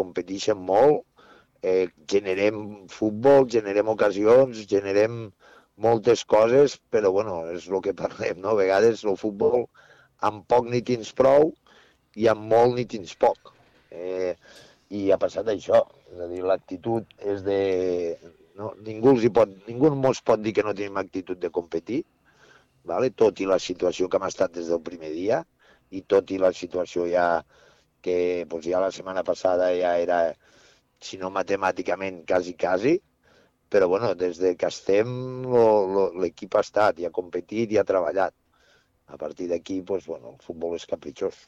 competeixen molt, generem futbol, generem ocasions, generem moltes coses, però bueno, és el que parlem, no? A vegades el futbol amb poc ni tens prou i amb molt ni tens poc. I ha passat això, és a dir, l'actitud és de... No, ningú mos pot dir que no tenim actitud de competir, vale? Tot i la situació que hem estat des del primer dia, i tot i la situació ja que pues, ja la setmana passada ja era, si no matemàticament, quasi, però bueno, des de que estem l'equip ha estat i ha competit i ha treballat. A partir d'aquí, pues, bueno, el futbol és capritxós.